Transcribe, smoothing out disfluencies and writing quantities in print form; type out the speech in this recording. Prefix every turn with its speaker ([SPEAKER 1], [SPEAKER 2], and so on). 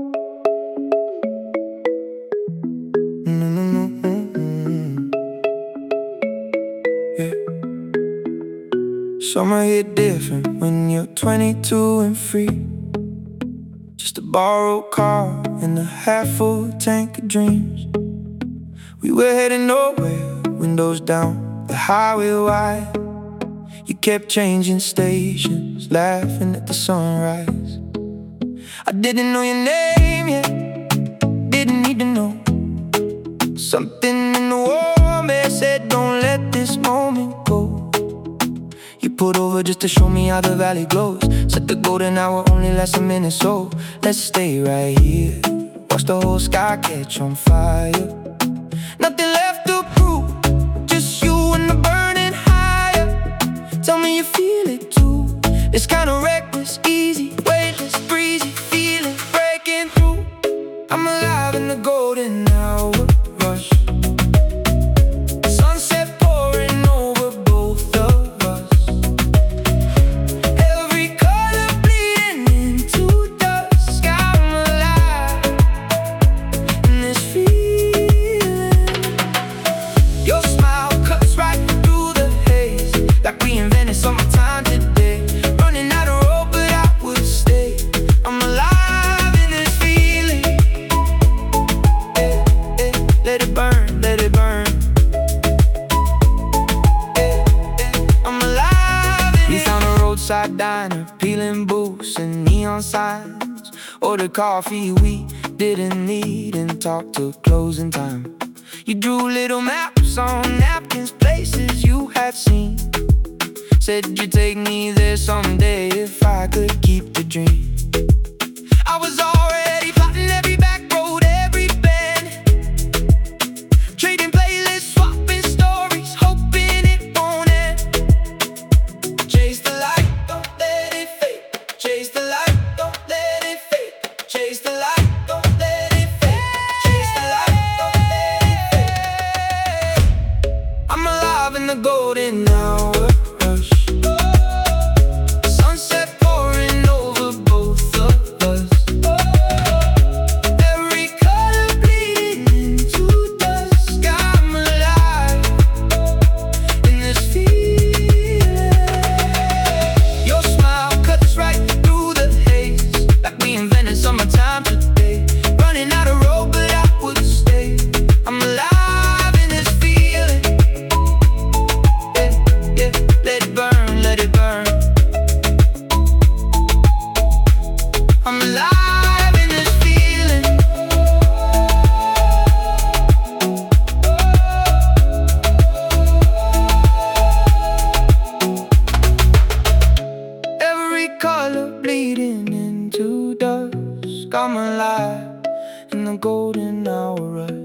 [SPEAKER 1] Yeah. Summer hit different when you're 22 and free. Just a borrowed car and a half-full tank of dreams. We were heading nowhere, windows down, the highway wide. You kept changing stations, laughing at the sunrise. I didn't know your name yet, didn't need to know. Something in the warm air said, don't let this moment go. You pulled over just to show me how the valley glows. Said the golden hour only lasts a minute, so let's stay right here. Watch the whole sky catch on fire. Nothing left to prove, just you and the burning higher. Tell me you feel it too. It's kinda reckless, easy, weightless, breezy, feeling breaking through. I'm alive in the golden hour rush. Sunset pouring over both of us. Every color bleeding into dusk. I'm alive in this feeling. Your smile cuts right through the haze, like we invented summertime today. Running out of road, but I would stay. I'm alive in this feeling. Let it burn, let it burn. I'm alive in it. We found a roadside diner, peeling booths and neon signs. Ordered coffee we didn't need and talked till closing time. You drew little maps on napkins, places you had seen. Said you'd take me there someday if I could keep the dream. I was already plotting every back road, every bend. Trading playlists, swapping stories, hoping it won't end. Chase the light, don't let it fade. Chase the light, don't let it fade. Chase the light, don't let it fade. Chase the light, don't let it fade. I'm alive in the golden hour rush. Sunset pouring over both of us. Every color bleeding into dusk. I'm alive in this feeling. Your smile cuts right through the haze, like we invented summertime today. Running out of road, but I would stay. I'm alive in this feeling. Yeah, let it burn, let it burn. I'm alive in this feeling. Every color bleeding into dusk. I'm alive in the golden hour rush.